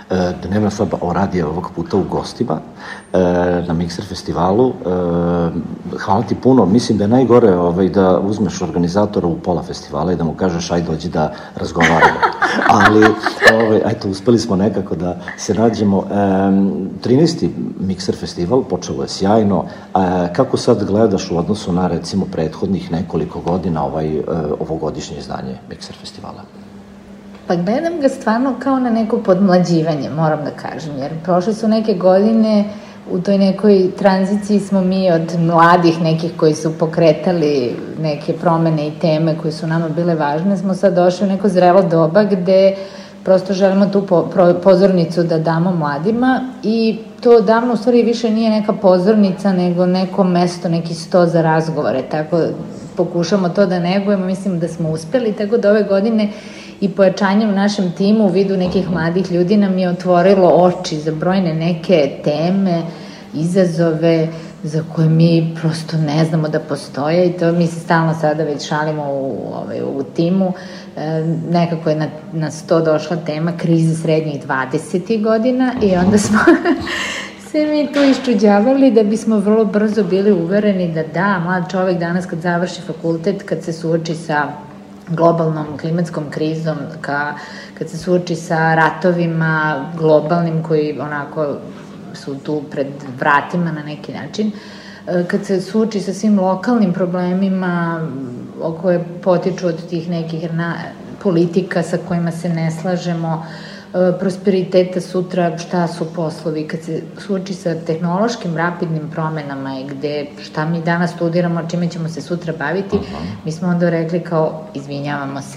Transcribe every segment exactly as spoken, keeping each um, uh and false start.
Dnevna soba o radi je ovog puta u gostima na Mikser festivalu. Hvala ti puno. Mislim da je najgore da uzmeš organizatora u pola festivala i da mu kažeš aj dođi da razgovaramo. Ali, eto, uspeli smo nekako da se nađemo. trinaesti Mikser festival počelo je sjajno. Kako sad gledaš u odnosu na, recimo, prethodnih nekoliko godina ovogodišnje izdanje Mikser festivala? Pa gledam ga stvarno kao na neko podmlađivanje, moram da kažem, jer prošle su neke godine, u toj nekoj tranziciji smo mi od mladih nekih koji su pokretali neke promene i teme koje su nama bile važne, smo sad došli u neko zrelo doba gde prosto želimo tu pozornicu da damo mladima i to davno u stvari više nije neka pozornica nego neko mesto, neki sto za razgovore, tako pokušamo to da negujemo, mislim da smo uspeli, tako da ove godine i pojačanje u našem timu u vidu nekih mladih ljudi nam je otvorilo oči za brojne neke teme, izazove za koje mi prosto ne znamo da postoje i to mi se stalno sada već šalimo u timu. Nekako je na sto došla tema krize srednjih dvadesetih godina i onda smo se mi tu iščuđavali da bismo vrlo brzo bili uvereni da da, mlad čovek danas kad završi fakultet, kad se suoči sa globalnom klimatskom krizom, kad se suoči sa ratovima globalnim koji onako su tu pred vratima na neki način, kad se suoči sa svim lokalnim problemima koje potiču od tih nekih politika sa kojima se ne slažemo, prosperiteta sutra, šta su poslovi, kad se suoči sa tehnološkim rapidnim promenama i gde šta mi danas studiramo, čime ćemo se sutra baviti, mi smo onda rekli kao, izvinjavamo se,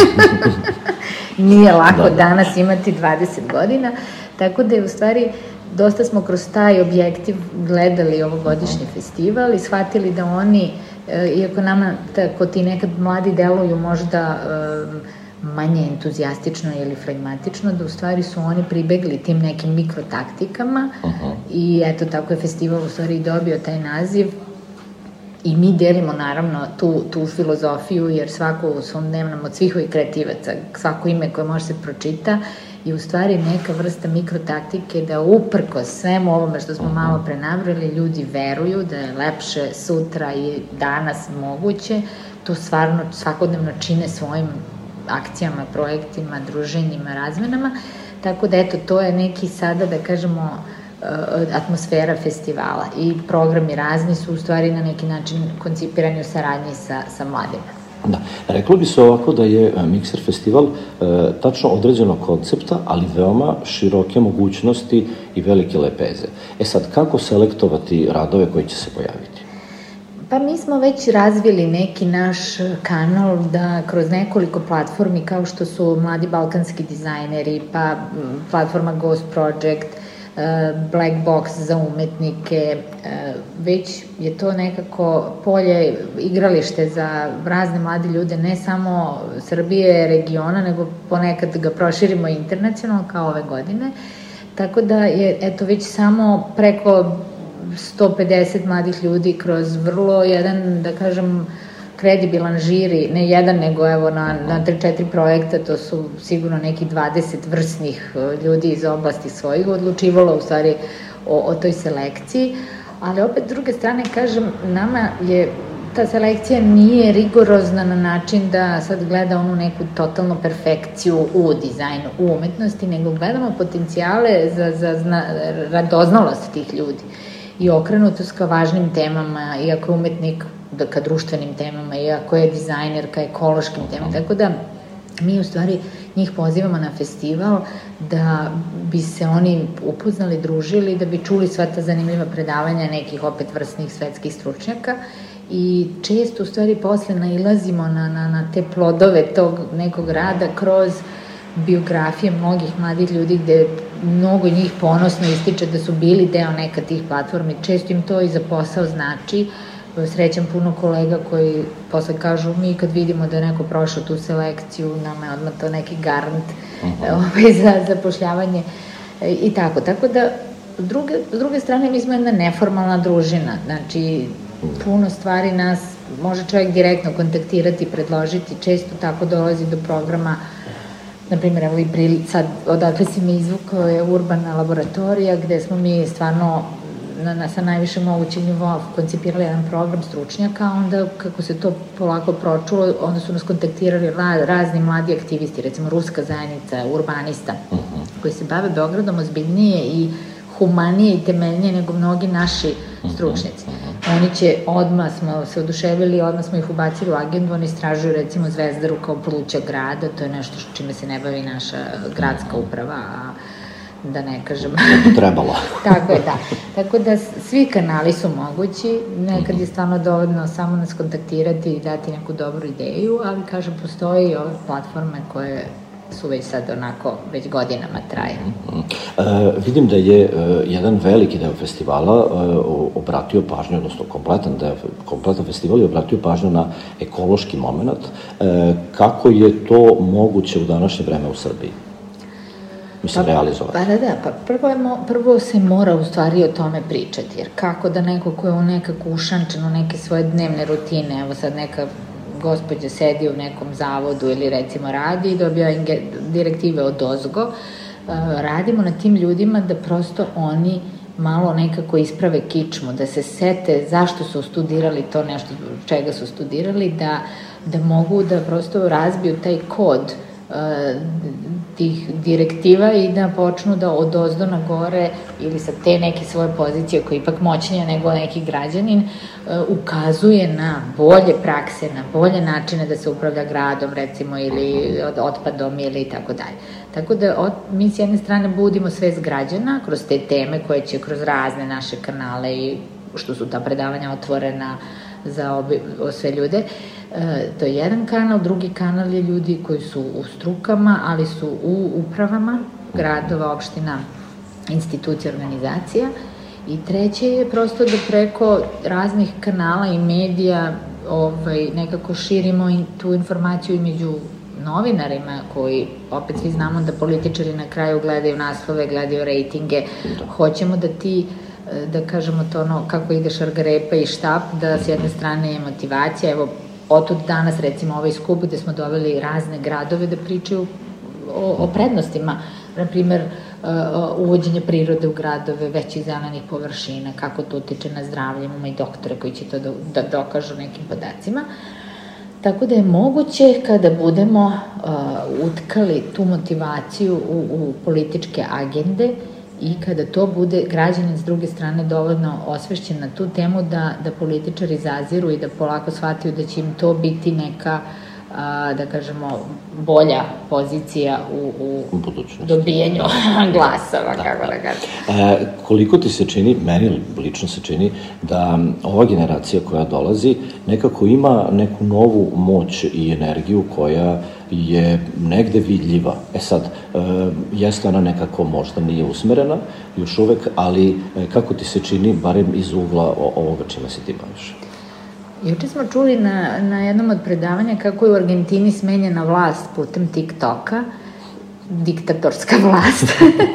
nije lako danas imati dvadeset godina, tako da je u stvari dosta smo kroz taj objektiv gledali ovogodišnji festival i shvatili da oni, iako nama tako ti nekad mladi deluju možda manje entuzijastično ili flegmatično, da u stvari su oni pribegli tim nekim mikrotaktikama i eto tako je festival u stvari i dobio taj naziv i mi delimo naravno tu filozofiju jer svako u svom dnevnom od svih ovih kreativaca, svako ime koje može se pročita je u stvari neka vrsta mikrotaktike da uprkos svemu ovome što smo malo prenabrali, ljudi veruju da je lepše sutra i danas moguće, to stvarno svakodnevno čine svojim akcijama, projektima, druženjima, razmenama, tako da eto, to je neki sada, da kažemo, atmosfera festivala i programi razni su u stvari na neki način koncipirani u saradnji sa mladima. Da, reklo bi se ovako da je Mikser festival tačno određenog koncepta, ali veoma široke mogućnosti i velike lepeze. E sad, kako selektovati radove koji će se pojaviti? Pa mi smo već razvili neki naš kanal da kroz nekoliko platformi kao što su Mladi balkanski dizajneri, pa platforma Ghost Project, Black Box za umetnike, već je to nekako polje, igralište za razne mlade ljude, ne samo Srbije, regiona, nego ponekad ga proširimo internacionalno kao ove godine. Tako da je, eto, već samo preko sto pedeset mladih ljudi kroz vrlo jedan, da kažem, kredibilan žiri, ne jedan, nego evo na tri četiri projekta, to su sigurno neki dvadeset vrsnih ljudi iz oblasti svojih odlučivalo u stvari o toj selekciji, ali opet s druge strane kažem, nama je ta selekcija nije rigorozna na način da sad gleda onu neku totalnu perfekciju u dizajnu, u umetnosti, nego gledamo potencijale za radoznalost tih ljudi i okrenutost ka važnim temama, iako je umetnik ka društvenim temama, iako je dizajner ka ekološkim temama, tako da mi u stvari njih pozivamo na festival da bi se oni upoznali, družili, da bi čuli sva ta zanimljiva predavanja nekih opet vrsnih svetskih stručnjaka i često u stvari posle nailazimo na te plodove tog nekog rada kroz biografije mnogih mladih ljudi gde mnogo njih ponosno ističe da su bili deo neka tih platformi, često im to i za posao znači. Srećam puno kolega koji posle kažu mi kad vidimo da je neko prošao tu selekciju, nama je odmah to neki garant za zapošljavanje i tako. Tako da, s druge strane, mi smo jedna neformalna družina, znači puno stvari nas može čovjek direktno kontaktirati, predložiti, često tako dolazi do programa naprimjer, evo i prili, sad odakle si me izvukao je urbana laboratorija gde smo mi stvarno na, na, sa najviše mogućeg nivoa koncipirali jedan program stručnjaka, onda kako se to polako pročulo, onda su nas kontaktirali razni mladi aktivisti, recimo Ruska zajednica, urbanista, uh-huh. koji se bave Beogradom ozbiljnije i humanije i temeljnije nego mnogi naši stručnjaci. Uh-huh. Oni će, odmah smo se oduševili, odmah smo ih ubacili u agendu, oni istražuju recimo Zvezdaru kao pluća grada, to je nešto čime se ne bavi naša gradska uprava, a da ne kažem. Ne bi trebalo. Tako je, da. Tako da svi kanali su mogući, nekad je stvarno dovoljno samo nas kontaktirati i dati neku dobru ideju, ali kažem, postoji i ove platforme koje su već sad onako, već godinama traje. E, vidim da je e, jedan veliki deo festivala e, obratio pažnju, odnosno kompletan deo, kompletan festival je obratio pažnju na ekološki moment. E, kako je to moguće u današnje vreme u Srbiji? Mislim, pa, realizovati. Pa da, da, pa prvo, je, prvo se mora u stvari o tome pričati, jer kako da neko ko je u nekako ušančen u neke svoje dnevne rutine, evo sad neka gospođa sedi u nekom zavodu ili recimo radi i dobija direktive od ozgo, radimo na tim ljudima da prosto oni malo nekako isprave kičmu, da se sete zašto su studirali to nešto, čega su studirali, da, da mogu da prosto razbiju taj kod tih direktiva i da počnu da od ozdo na gore ili sa te neke svoje pozicije koje je ipak moćnija nego neki građanin ukazuje na bolje prakse, na bolje načine da se upravlja gradom recimo ili otpadom ili tako dalje. Tako da od, mi s jedne strane budimo svest građana kroz te teme koje će kroz razne naše kanale i što su ta predavanja otvorena za obi, sve ljude. E, to je jedan kanal, drugi kanal je ljudi koji su u strukama, ali su u upravama gradova, opština, institucija, organizacija. I treće je prosto da preko raznih kanala i medija ovaj, nekako širimo in, tu informaciju i među novinarima koji, opet svi znamo da političari na kraju gledaju naslove, gledaju rejtinge. Hoćemo da ti da kažemo to ono, kako ide šargarepa i štap, da s jedne strane je motivacija, evo, otud danas recimo ovaj skup gde smo doveli razne gradove da pričaju o, o prednostima, na primer uvođenje prirode u gradove, većih zelenih površina, kako to utiče na zdravlje, imamo i doktore koji će to da, da dokažu nekim podacima. Tako da je moguće kada budemo uh, utkali tu motivaciju u, u političke agende i kada to bude građanin s druge strane dovoljno osvešćen na tu temu da, da političari zaziru i da polako shvatiju da će im to biti neka, a, da kažemo, bolja pozicija u, u, u dobijenju glasova, da, kako da, da kažem. E, koliko ti se čini, meni lično se čini, da ova generacija koja dolazi nekako ima neku novu moć i energiju koja je negde vidljiva. E sad, e, jeste ona nekako možda nije usmerena još uvek, ali e, kako ti se čini, barem iz ugla ovoga čime se ti baviš? Juče smo čuli na, na jednom od predavanja kako je u Argentini smenjena vlast putem TikToka, diktatorska vlast.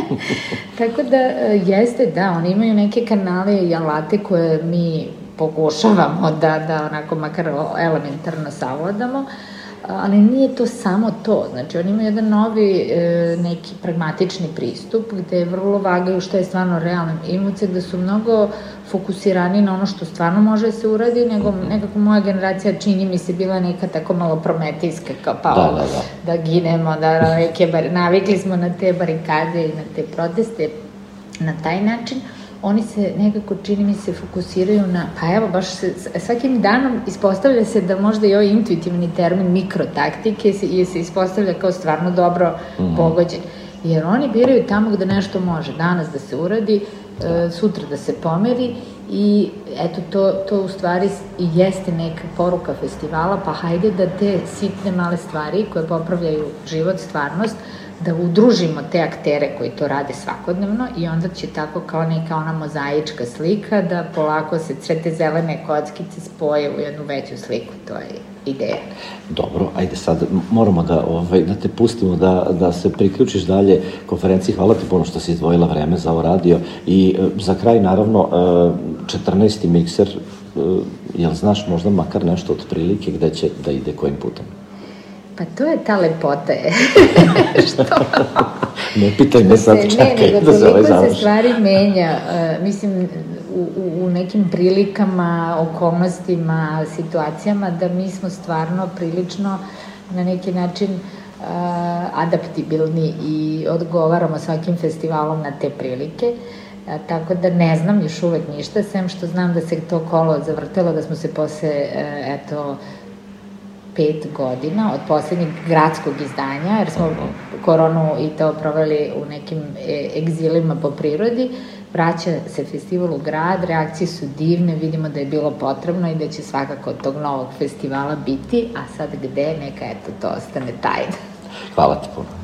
Tako da jeste, da, oni imaju neke kanale i alate koje mi pokušavamo da, da onako makar elementarno savladamo, ali nije to samo to. Znači, oni imaju jedan novi e, neki pragmatični pristup gde vrlo vagaju šta je stvarno realno imuce, gde su mnogo fokusirani na ono što stvarno može da se uradi, nego nekako moja generacija čini mi se bila neka tako malo prometijska, kao pa da, da, da. da ginemo, da neke bar, navikli smo na te barikade i na te proteste na taj način. Oni se nekako, čini mi se, fokusiraju na, pa evo, baš se, svakim danom ispostavlja se da možda i ovaj intuitivni termin mikrotaktike se, se ispostavlja kao stvarno dobro mm-hmm. pogođen. Jer oni biraju tamo gde nešto može, danas da se uradi, e, sutra da se pomeri i eto, to, to u stvari i jeste neka poruka festivala, pa hajde da te sitne male stvari koje popravljaju život, stvarnost, da udružimo te aktere koji to rade svakodnevno i onda će tako kao neka ona mozaička slika da polako se sve te zelene kockice spoje u jednu veću sliku, to je ideja. Dobro, ajde sad moramo da, ovaj, da te pustimo da, da se priključiš dalje konferenciji. Hvala ti puno što si izdvojila vreme za ovo radio i za kraj naravno četrnaesti mikser, jel znaš možda makar nešto od prilike gde će da ide kojim putem? Pa to je ta lepota je. Što? Ne pitaj me sad, čekaj ne, da se ovaj završi. završi. Se stvari menja. Uh, mislim, u, u nekim prilikama, okolnostima, situacijama, da mi smo stvarno prilično na neki način uh, adaptibilni i odgovaramo svakim festivalom na te prilike. Uh, tako da ne znam još uvek ništa, sem što znam da se to kolo zavrtelo, da smo se posle, uh, eto, pet godina od poslednjeg gradskog izdanja, jer smo koronu i to proveli u nekim egzilima po prirodi, vraća se festival u grad, reakcije su divne, vidimo da je bilo potrebno i da će svakako od tog novog festivala biti, a sad gde, neka eto to ostane tajna. Hvala ti puno.